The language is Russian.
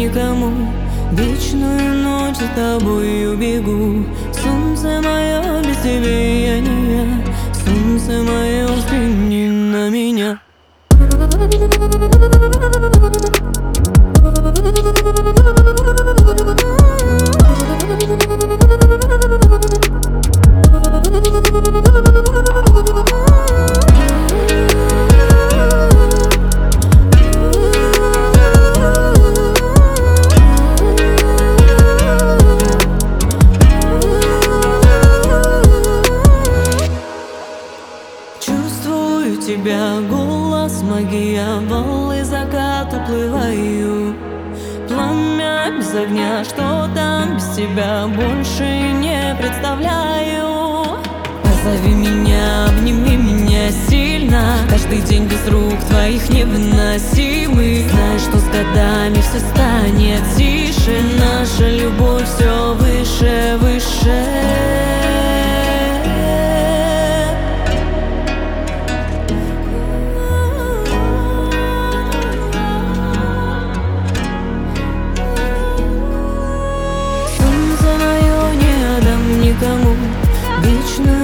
никому. Вечную ночь за тобою бегу. Солнце мое, без тебя я не я. Солнце мое, взгляни на меня. Чувствую тебя, голос, магия, волны закат уплываю. Пламя без огня, что там без тебя, больше не представляю. Позови меня, обними меня сильно. Каждый день без рук твоих невыносимых. Знаешь, что с годами все станет тише. Наша любовь все выше, выше. Никому. Вечную